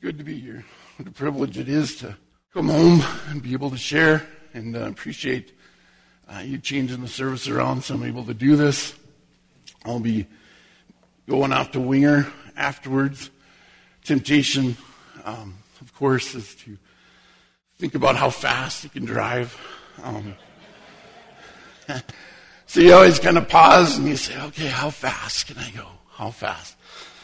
good to be here. What a privilege it is to come home and be able to share, and appreciate you changing the service around so I'm able to do this. I'll be going off to Winger afterwards. Temptation, of course, is to think about how fast you can drive. So you always kind of pause and you say, okay, how fast can I go? How fast?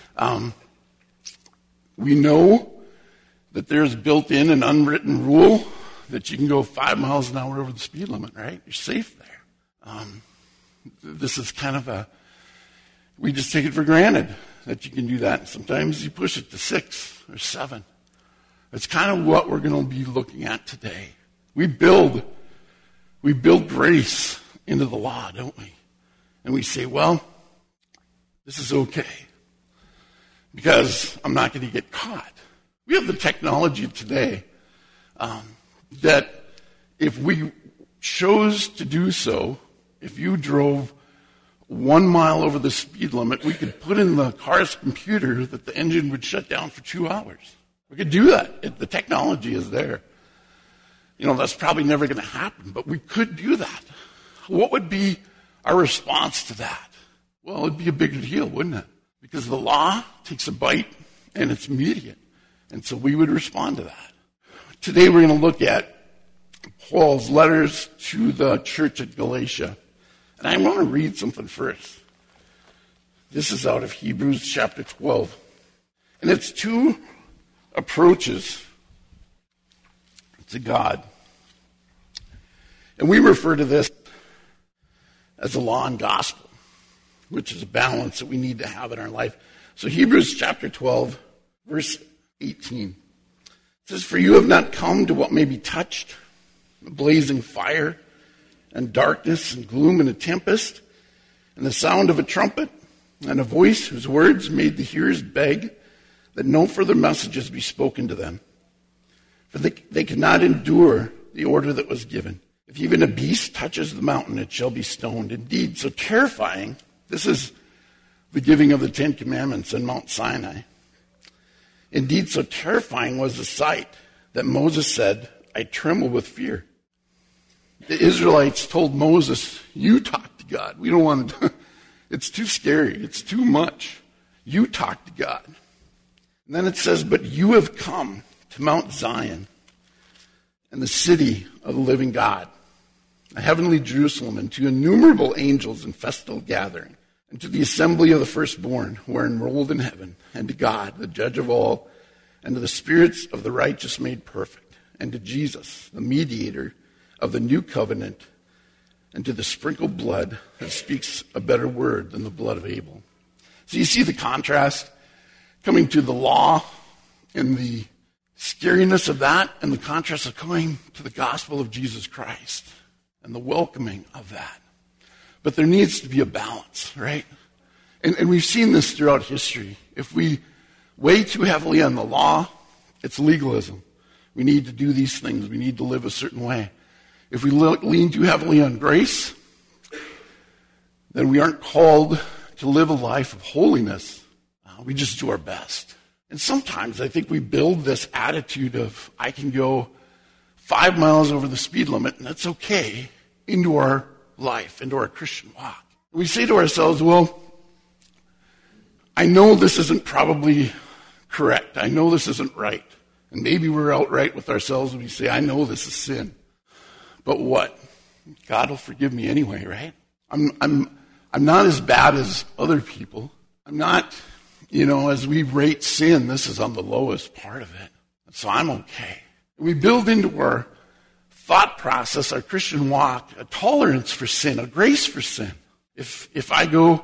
We know that there's built in an unwritten rule that you can go 5 miles an hour over the speed limit, right? You're safe there. This is kind of we just take it for granted that you can do that. Sometimes you push it to 6 or 7. It's kind of what we're going to be looking at today. We build grace into the law, don't we? And we say, well, this is okay because I'm not going to get caught. We have the technology today that if we chose to do so, if you drove 1 mile over the speed limit, we could put in the car's computer that the engine would shut down for 2 hours. We could do that. The technology is there. That's probably never going to happen, but we could do that. What would be our response to that? Well, it'd be a bigger deal, wouldn't it? Because the law takes a bite and it's immediate. And so we would respond to that. Today we're going to look at Paul's letters to the church at Galatia. And I want to read something first. This is out of Hebrews chapter 12. And it's 2 approaches to God. And we refer to this as the law and gospel, which is a balance that we need to have in our life. So Hebrews chapter 12, verse 18. It says, "For you have not come to what may be touched, a blazing fire, and darkness, and gloom, and a tempest, and the sound of a trumpet, and a voice whose words made the hearers beg that no further messages be spoken to them. For they cannot endure the order that was given. If even a beast touches the mountain, it shall be stoned. Indeed, so terrifying." This is the giving of the 10 Commandments on Mount Sinai. "Indeed, so terrifying was the sight that Moses said, 'I tremble with fear.'" The Israelites told Moses, "You talk to God. We don't want to. It's too scary. It's too much. You talk to God." And then it says, "But you have come to Mount Zion and the city of the living God, a heavenly Jerusalem, and to innumerable angels in festal gathering, and to the assembly of the firstborn who are enrolled in heaven, and to God, the judge of all, and to the spirits of the righteous made perfect, and to Jesus, the mediator of the new covenant, and to the sprinkled blood that speaks a better word than the blood of Abel." So you see the contrast coming to the law and the scariness of that, and the contrast of coming to the gospel of Jesus Christ and the welcoming of that. But there needs to be a balance, right? And we've seen this throughout history. If we weigh too heavily on the law, it's legalism. We need to do these things. We need to live a certain way. If we lean too heavily on grace, then we aren't called to live a life of holiness. We just do our best. And sometimes I think we build this attitude of, I can go 5 miles over the speed limit, and that's okay, into our life, into our Christian walk. We say to ourselves, well, I know this isn't probably correct. I know this isn't right. And maybe we're outright with ourselves and we say, I know this is sin. But what? God will forgive me anyway, right? I'm not as bad as other people. I'm not, as we rate sin, this is on the lowest part of it. So I'm okay. We build into our thought process, our Christian walk, a tolerance for sin, a grace for sin. If I go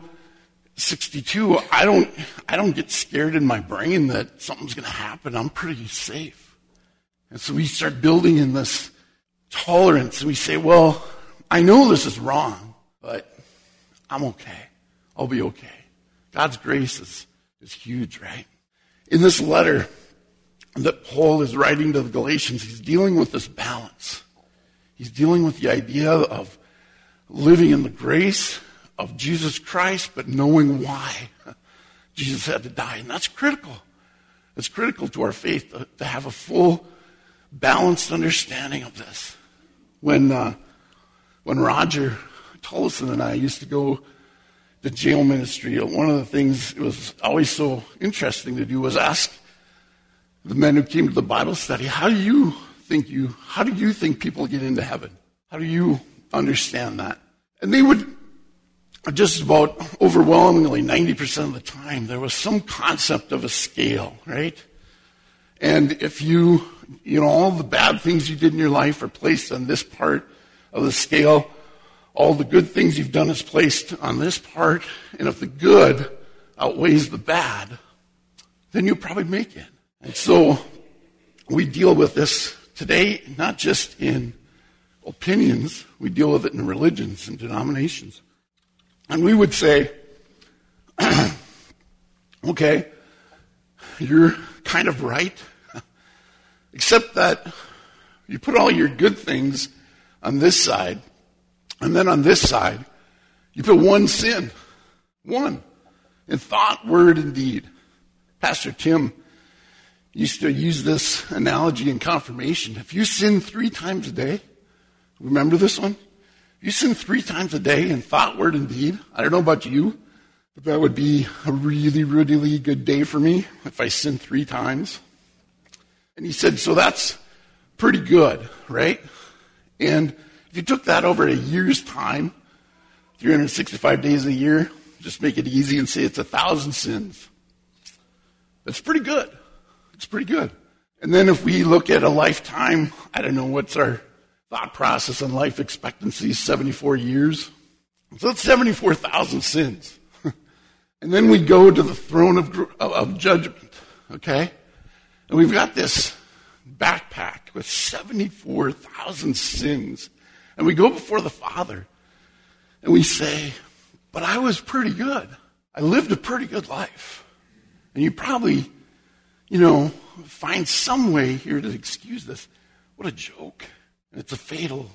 62, I don't get scared in my brain that something's going to happen. I'm pretty safe. And so we start building in this tolerance, and we say, well, I know this is wrong, but I'm okay. I'll be okay. God's grace is huge, right? In this letter that Paul is writing to the Galatians, he's dealing with this balance. He's dealing with the idea of living in the grace of Jesus Christ, but knowing why Jesus had to die. And that's critical. It's critical to our faith to have a full, balanced understanding of this. When Roger Tullison and I used to go to jail ministry, one of the things it was always so interesting to do was ask the men who came to the Bible study, how do you think people get into heaven? How do you understand that? And they would, just about overwhelmingly, 90% of the time, there was some concept of a scale, right? And if all the bad things you did in your life are placed on this part of the scale, all the good things you've done is placed on this part, and if the good outweighs the bad, then you'll probably make it. And so we deal with this today, not just in opinions, we deal with it in religions and denominations. And we would say, okay, you're kind of right, except that you put all your good things on this side, and then on this side, you put one sin. One. In thought, word, and deed. Pastor Tim used to use this analogy in confirmation. If you sin 3 times a day, remember this one? If you sin 3 times a day in thought, word, and deed, I don't know about you, but that would be a really, really good day for me if I sin 3 times. And he said, so that's pretty good, right? And if you took that over a year's time, 365 days a year, just make it easy and say it's 1,000 sins. That's pretty good. It's pretty good. And then if we look at a lifetime, I don't know, what's our thought process on life expectancy, 74 years. So that's 74,000 sins. And then we go to the throne of judgment, okay? And we've got this backpack with 74,000 sins. And we go before the Father, and we say, but I was pretty good. I lived a pretty good life. And you probably, find some way here to excuse this. What a joke. And it's a fatal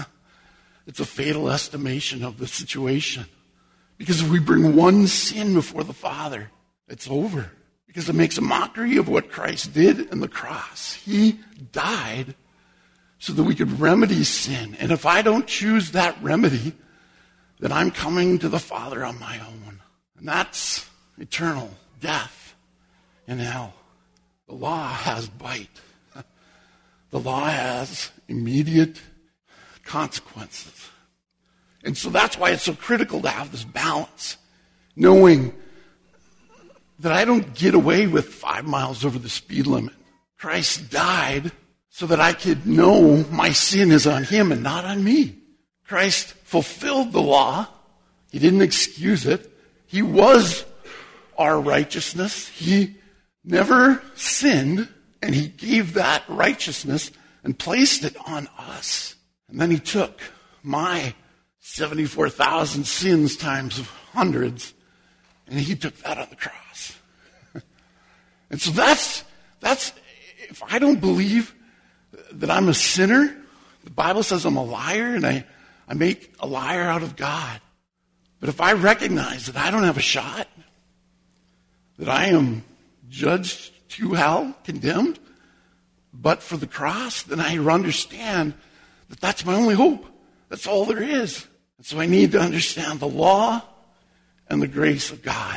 estimation of the situation. Because if we bring one sin before the Father, it's over. Because it makes a mockery of what Christ did on the cross. He died so that we could remedy sin. And if I don't choose that remedy, then I'm coming to the Father on my own. And that's eternal death in hell. The law has bite. The law has immediate consequences. And so that's why it's so critical to have this balance, knowing that I don't get away with 5 miles over the speed limit. Christ died so that I could know my sin is on him and not on me. Christ fulfilled the law. He didn't excuse it. He was our righteousness. He never sinned, and he gave that righteousness and placed it on us. And then he took my 74,000 sins times hundreds, and he took that on the cross. And so that's if I don't believe that I'm a sinner, the Bible says I'm a liar, and I make a liar out of God. But if I recognize that I don't have a shot, that I am judged to hell, condemned, but for the cross, then I understand that that's my only hope. That's all there is. And so I need to understand the law and the grace of God.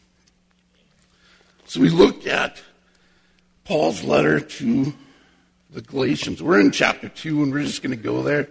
So we look at Paul's letter to the Galatians. We're in chapter 2, and we're just going to go there.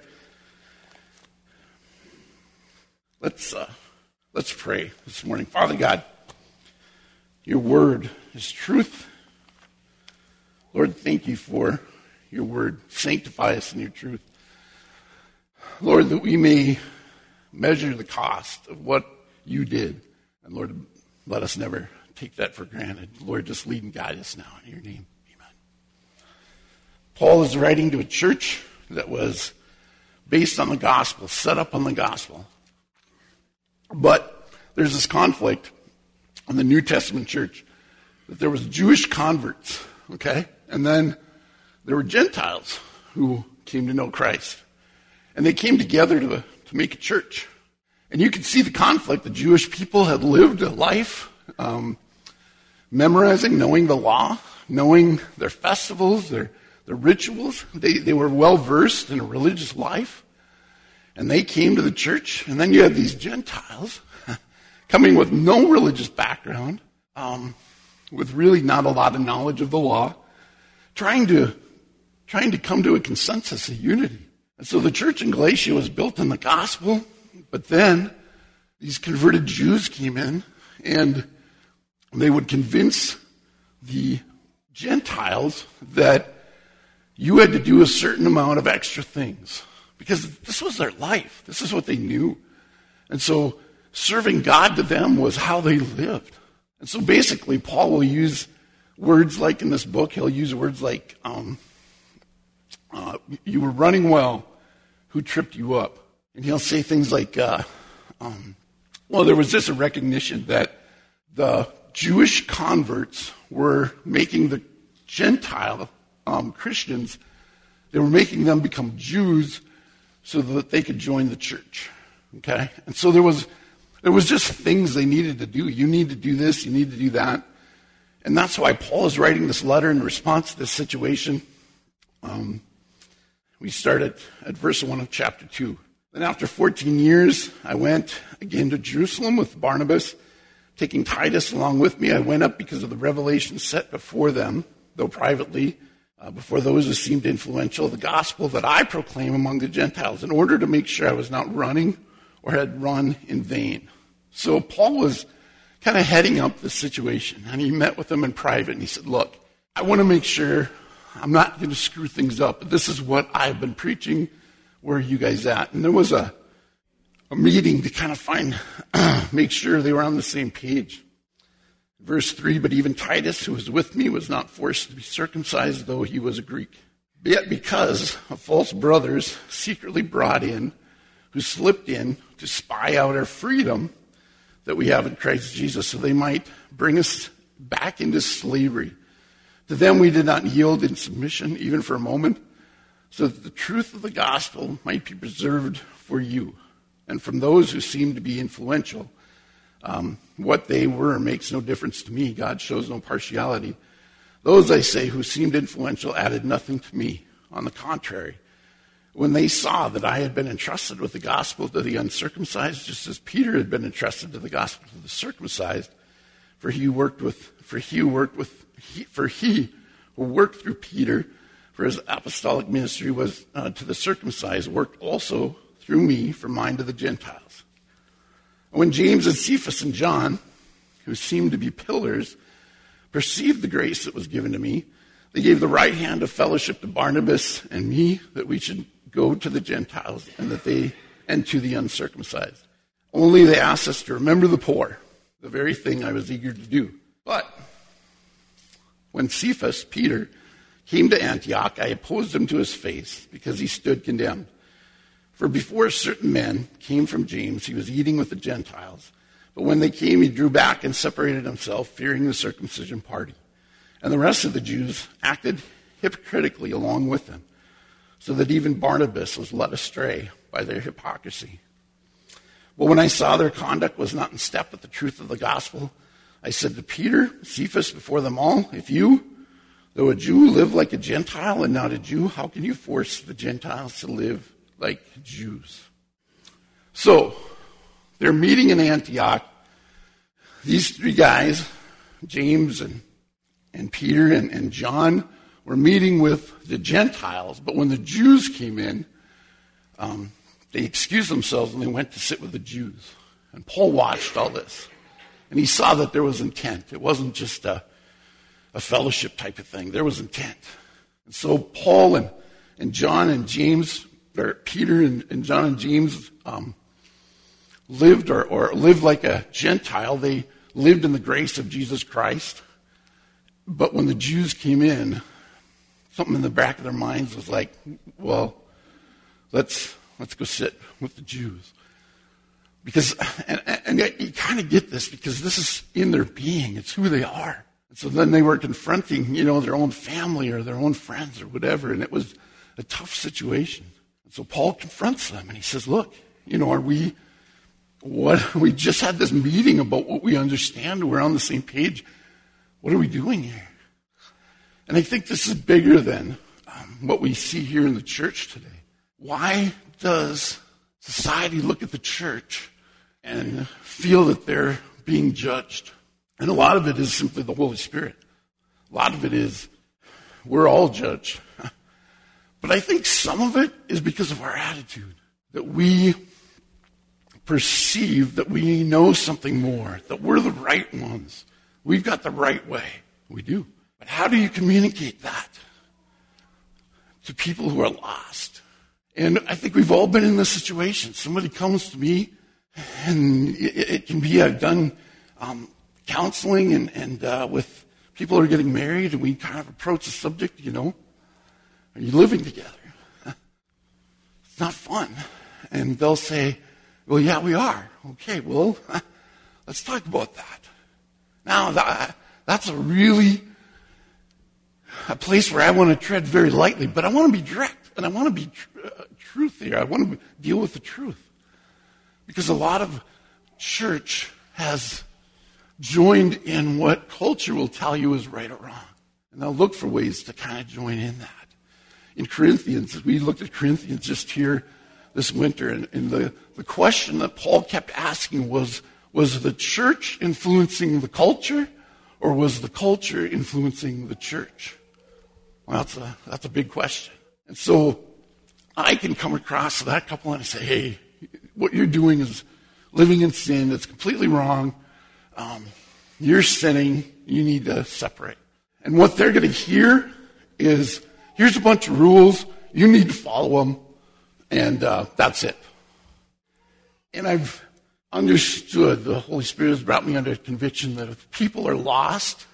Let's pray this morning. Father God, your word is truth. Lord, thank you for your word. Sanctify us in your truth. Lord, that we may measure the cost of what you did. And Lord, let us never take that for granted. Lord, just lead and guide us now in your name. Amen. Paul is writing to a church that was based on the gospel, set up on the gospel. But there's this conflict in the New Testament church that there was Jewish converts, okay? And then there were Gentiles who came to know Christ. And they came together to make a church. And you could see the conflict. The Jewish people had lived a life memorizing, knowing the law, knowing their festivals, their rituals. They were well-versed in a religious life. And they came to the church. And then you had these Gentiles coming with no religious background, with really not a lot of knowledge of the law, trying to come to a consensus of unity. And so the church in Galatia was built on the gospel, but then these converted Jews came in, and they would convince the Gentiles that you had to do a certain amount of extra things, because this was their life. This is what they knew. And so serving God to them was how they lived. And so basically, Paul will use words like in this book, he'll use words like, you were running well, who tripped you up? And he'll say things like, there was just a recognition that the Jewish converts were making the Gentile Christians, they were making them become Jews so that they could join the church. Okay? And so there was just things they needed to do. You need to do this, you need to do that. And that's why Paul is writing this letter in response to this situation. We start at verse 1 of chapter 2. Then after 14 years, I went again to Jerusalem with Barnabas, taking Titus along with me. I went up because of the revelation set before them, though privately, before those who seemed influential, the gospel that I proclaim among the Gentiles, in order to make sure I was not running or had run in vain. So Paul was kind of heading up the situation, and he met with them in private, and he said, look, I want to make sure I'm not going to screw things up, but this is what I've been preaching. Where are you guys at? And there was a meeting to kind of make sure they were on the same page. Verse 3, but even Titus, who was with me, was not forced to be circumcised, though he was a Greek. Yet because of false brothers secretly brought in, who slipped in to spy out our freedom that we have in Christ Jesus, so they might bring us back into slavery. To them we did not yield in submission, even for a moment, so that the truth of the gospel might be preserved for you. And from those who seem to be influential, what they were makes no difference to me. God shows no partiality. Those, I say, who seemed influential added nothing to me. On the contrary, when they saw that I had been entrusted with the gospel to the uncircumcised, just as Peter had been entrusted to the gospel to the circumcised, for he who worked through Peter for his apostolic ministry was to the circumcised, worked also through me for mine to the Gentiles. When James and Cephas and John, who seemed to be pillars, perceived the grace that was given to me, they gave the right hand of fellowship to Barnabas and me, that we should go to the Gentiles and to the uncircumcised. Only they asked us to remember the poor, the very thing I was eager to do. But when Cephas, Peter, came to Antioch, I opposed him to his face, because he stood condemned. For before certain men came from James, he was eating with the Gentiles. But when they came, he drew back and separated himself, fearing the circumcision party. And the rest of the Jews acted hypocritically along with them, so that even Barnabas was led astray by their hypocrisy. But when I saw their conduct was not in step with the truth of the gospel, I said to Peter, Cephas, before them all, if you, though a Jew, live like a Gentile and not a Jew, how can you force the Gentiles to live like Jews? So, they're meeting in Antioch. These three guys, James and Peter and John, were meeting with the Gentiles. But when the Jews came in, they excused themselves and they went to sit with the Jews. And Paul watched all this. And he saw that there was intent. It wasn't just a fellowship type of thing. There was intent. And so Paul and John and James, or Peter and John and James lived like a Gentile. They lived in the grace of Jesus Christ. But when the Jews came in, something in the back of their minds was like, well, let's go sit with the Jews. Because, and you kind of get this, because this is in their being. It's who they are. And so then they were confronting, their own family or their own friends or whatever, and it was a tough situation. And so Paul confronts them, and he says, look, we just had this meeting about what we understand. We're on the same page. What are we doing here? And I think this is bigger than what we see here in the church today. Why does society look at the church and feel that they're being judged? And a lot of it is simply the Holy Spirit. A lot of it is we're all judged. But I think some of it is because of our attitude, that we perceive that we know something more, that we're the right ones. We've got the right way. We do. But how do you communicate that to people who are lost? And I think we've all been in this situation. Somebody comes to me, and it can be I've done counseling and with people who are getting married, and we kind of approach the subject, are you living together? It's not fun. And they'll say, well, yeah, we are. Okay, well, let's talk about that. Now, that's a place where I want to tread very lightly, but I want to be direct, and I want to be truth here. I want to deal with the truth. Because a lot of church has joined in what culture will tell you is right or wrong. And they'll look for ways to kind of join in that. In Corinthians, we looked at Corinthians just here this winter, and the question that Paul kept asking was the church influencing the culture, or was the culture influencing the church? Well, that's a big question. And so I can come across that couple and I say, hey, what you're doing is living in sin. It's completely wrong. You're sinning. You need to separate. And what they're going to hear is, here's a bunch of rules. You need to follow them. And that's it. And I've understood, the Holy Spirit has brought me under conviction that if people are lost,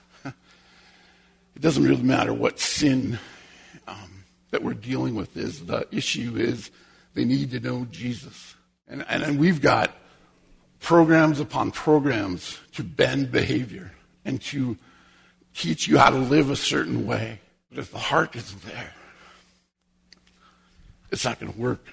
it doesn't really matter what sin that we're dealing with is. The issue is they need to know Jesus. And we've got programs upon programs to bend behavior and to teach you how to live a certain way. But if the heart isn't there, it's not going to work.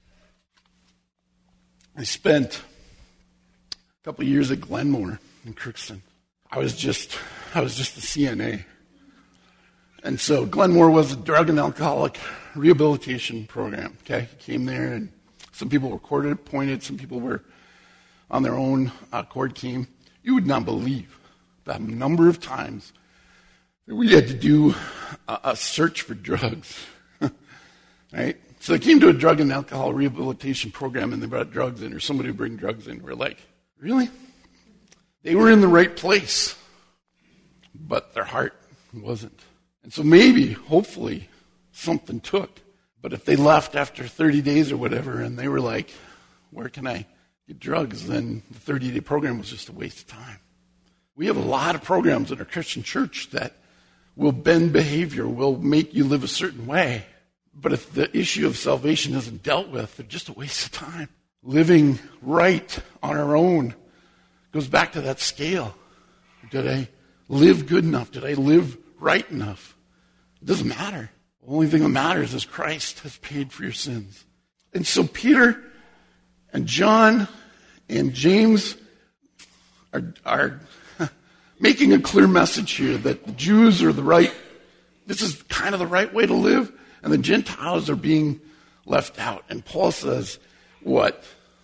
I spent a couple of years at Glenmore in Crookston. I was just a CNA. And so Glenmore was a drug and alcoholic rehabilitation program. Okay, came there, and some people were court appointed, some people were on their own court came. You would not believe the number of times that we had to do a search for drugs. Right? So they came to a drug and alcohol rehabilitation program, and they brought drugs in, or somebody would bring drugs in. We're like, really? They were in the right place, but their heart wasn't. And so maybe, hopefully, something took. But if they left after 30 days or whatever, and they were like, where can I get drugs? Then the 30-day program was just a waste of time. We have a lot of programs in our Christian church that will bend behavior, will make you live a certain way. But if the issue of salvation isn't dealt with, they're just a waste of time. Living right on our own goes back to that scale. Did I live good enough? Did I live right enough? It doesn't matter. The only thing that matters is Christ has paid for your sins. And so Peter and John and James are making a clear message here that the Jews are this is kind of the right way to live, and the Gentiles are being left out. And Paul says, what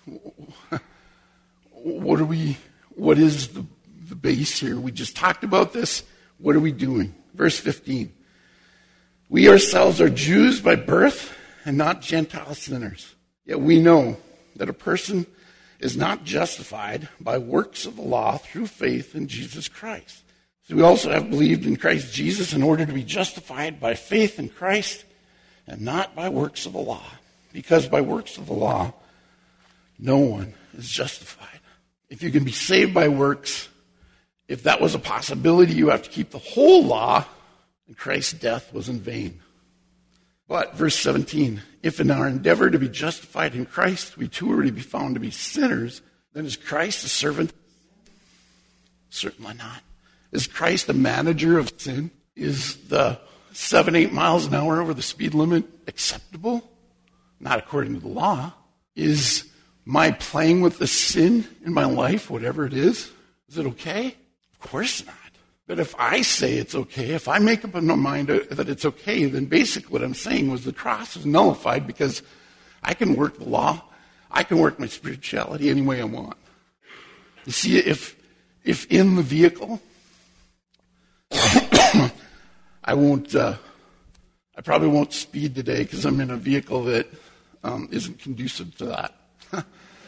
is the base here? We just talked about this. What are we doing? Verse 15. We ourselves are Jews by birth and not Gentile sinners. Yet we know that a person is not justified by works of the law through faith in Jesus Christ. So we also have believed in Christ Jesus in order to be justified by faith in Christ and not by works of the law. Because by works of the law, no one is justified. If you can be saved by works, if that was a possibility, you have to keep the whole law, and Christ's death was in vain. But, verse 17, if in our endeavor to be justified in Christ, we too are to be found to be sinners, then is Christ a servant? Certainly not. Is Christ a manager of sin? Is the 7-8 miles an hour over the speed limit acceptable? Not according to the law. Is my playing with the sin in my life, whatever it is it okay? Of course not. But if I say it's okay, if I make up my mind that it's okay, then basically what I'm saying was the cross is nullified because I can work the law. I can work my spirituality any way I want. You see, if in the vehicle, I probably won't speed today because I'm in a vehicle that isn't conducive to that. A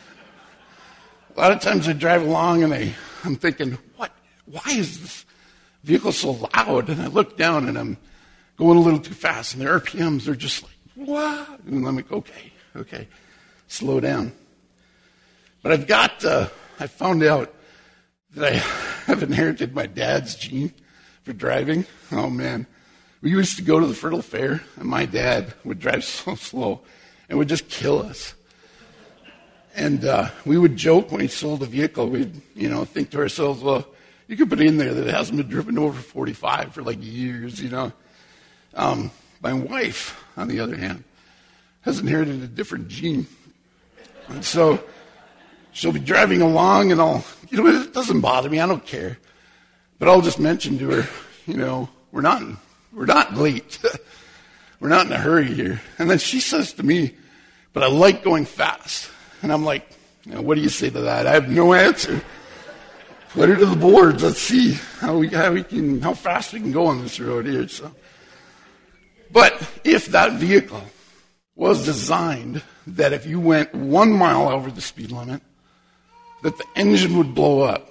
lot of times I drive along and I'm thinking, why is this vehicle so loud? And I look down and I'm going a little too fast and the RPMs are just like, what? And I'm like, okay, slow down. But I found out that I have inherited my dad's gene for driving. Oh man. We used to go to the Fertile Fair and my dad would drive so slow and would just kill us. And we would joke when he sold a vehicle, we'd, think to ourselves, well, you could put in there that it hasn't been driven over 45 for like years, My wife, on the other hand, has inherited a different gene. And so she'll be driving along and it doesn't bother me, I don't care. But I'll just mention to her, we're not late. We're not in a hurry here. And then she says to me, but I like going fast. And I'm like, what do you say to that? I have no answer. Put her to the boards. Let's see how fast we can go on this road here. So, but if that vehicle was designed that if you went 1 mile over the speed limit, that the engine would blow up,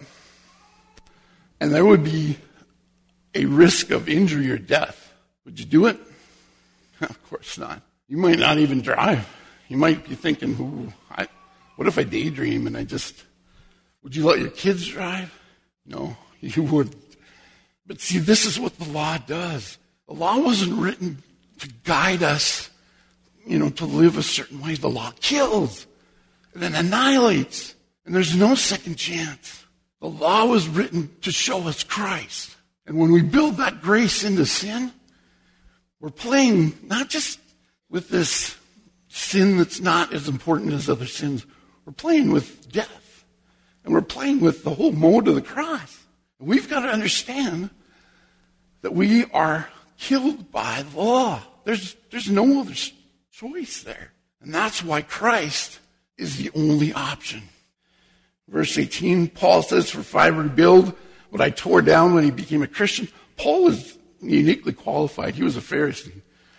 and there would be a risk of injury or death, would you do it? Of course not. You might not even drive. You might be thinking, what if I daydream and would you let your kids drive? No, you wouldn't. But see, this is what the law does. The law wasn't written to guide us, to live a certain way. The law kills and then annihilates, and there's no second chance. The law was written to show us Christ. And when we build that grace into sin, we're playing not just with this sin that's not as important as other sins. We're playing with death. And we're playing with the whole mode of the cross. And we've got to understand that we are killed by the law. There's no other choice there. And that's why Christ is the only option. Verse 18, Paul says, for if I rebuild what I tore down when he became a Christian, Paul is uniquely qualified. He was a Pharisee.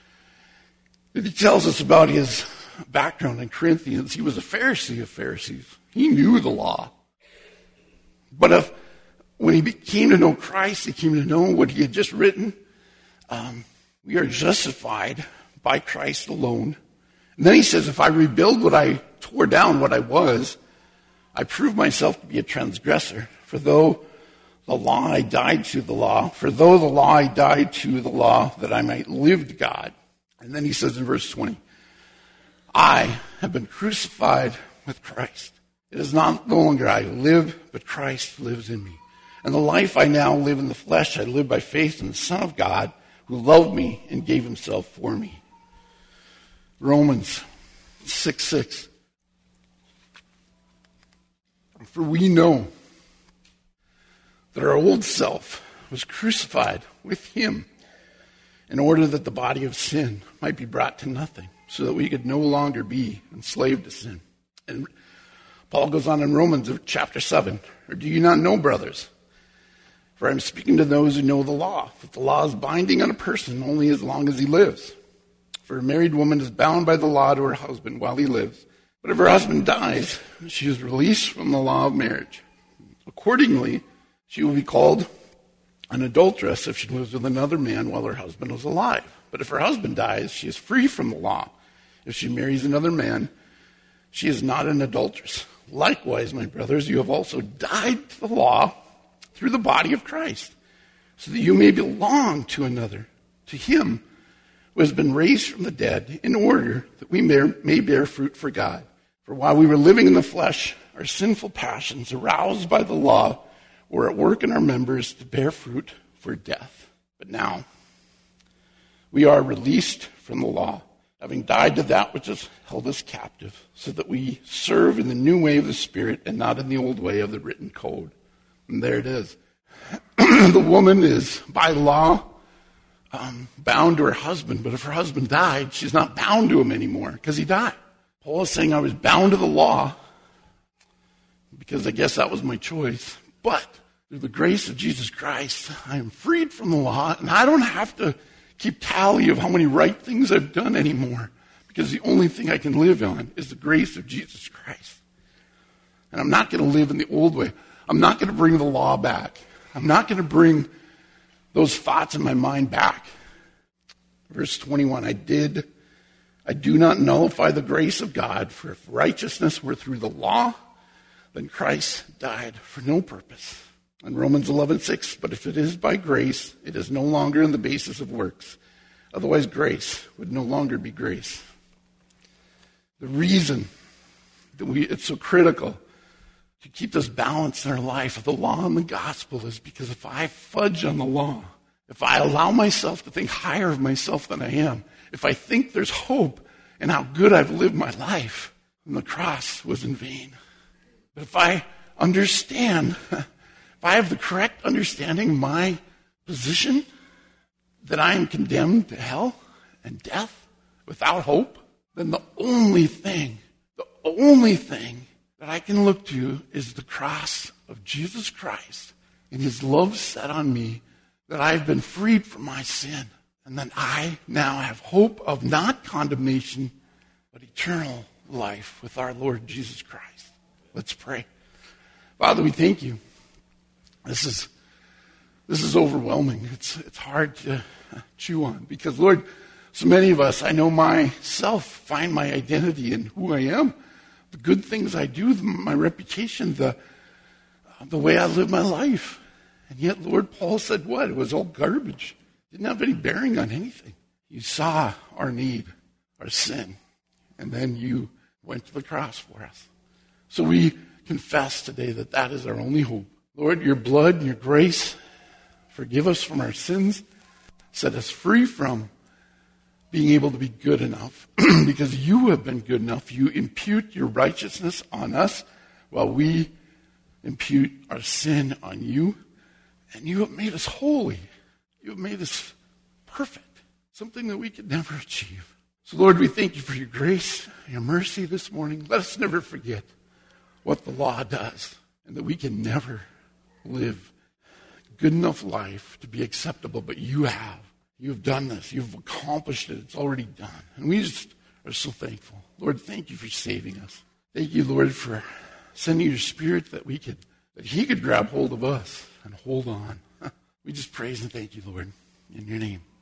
He tells us about his background in Corinthians. He was a Pharisee of Pharisees. He knew the law. But when he came to know Christ, he came to know what he had just written. We are justified by Christ alone. And then he says, if I rebuild what I tore down, what I was, I prove myself to be a transgressor. For though the law I died to the law, that I might live to God. And then he says in verse 20, I have been crucified with Christ. It is not no longer I who live, but Christ lives in me. And the life I now live in the flesh, I live by faith in the Son of God, who loved me and gave himself for me. Romans 6:6. For we know that our old self was crucified with him in order that the body of sin might be brought to nothing, so that we could no longer be enslaved to sin. And Paul goes on in Romans chapter 7, or do you not know, brothers? For I'm speaking to those who know the law, that the law is binding on a person only as long as he lives. For a married woman is bound by the law to her husband while he lives. But if her husband dies, she is released from the law of marriage. Accordingly, she will be called an adulteress if she lives with another man while her husband is alive. But if her husband dies, she is free from the law. If she marries another man, she is not an adulteress. Likewise, my brothers, you have also died to the law through the body of Christ, so that you may belong to another, to him who has been raised from the dead, in order that we may bear fruit for God. For while we were living in the flesh, our sinful passions, aroused by the law, were at work in our members to bear fruit for death. But now we are released from the law, having died to that which has held us captive, so that we serve in the new way of the Spirit and not in the old way of the written code. And there it is. the woman is, by law, bound to her husband. But if her husband died, she's not bound to him anymore because he died. Paul is saying I was bound to the law because I guess that was my choice. But through the grace of Jesus Christ, I am freed from the law, and I don't have to keep tally of how many right things I've done anymore, because the only thing I can live on is the grace of Jesus Christ. And I'm not going to live in the old way. I'm not going to bring the law back. I'm not going to bring those thoughts in my mind back. Verse 21, I do not nullify the grace of God, for if righteousness were through the law, then Christ died for no purpose. In Romans 11:6, but if it is by grace, it is no longer on the basis of works. Otherwise, grace would no longer be grace. The reason that it's so critical to keep this balance in our life of the law and the gospel is because if I fudge on the law, if I allow myself to think higher of myself than I am, if I think there's hope in how good I've lived my life, then the cross was in vain. But if I understand, if I have the correct understanding of my position, that I am condemned to hell and death without hope, then the only thing that I can look to is the cross of Jesus Christ and his love set on me, that I've been freed from my sin, and that I now have hope of not condemnation, but eternal life with our Lord Jesus Christ. Let's pray. Father, we thank you. This is overwhelming. It's hard to chew on because, Lord, so many of us, I know myself, find my identity in who I am, the good things I do, my reputation, the way I live my life. And yet, Lord, Paul said what? It was all garbage. It didn't have any bearing on anything. You saw our need, our sin, and then you went to the cross for us. So we confess today that that is our only hope. Lord, your blood and your grace, forgive us from our sins, set us free from being able to be good enough because you have been good enough. You impute your righteousness on us while we impute our sin on you. And you have made us holy. You have made us perfect, something that we could never achieve. So, Lord, we thank you for your grace, your mercy this morning. Let us never forget what the law does and that we can never live a good enough life to be acceptable, but you have. You've done this. You've accomplished it. It's already done. And we just are so thankful. Lord, thank you for saving us. Thank you, Lord, for sending your Spirit that he could grab hold of us and hold on. We just praise and thank you, Lord, in your name.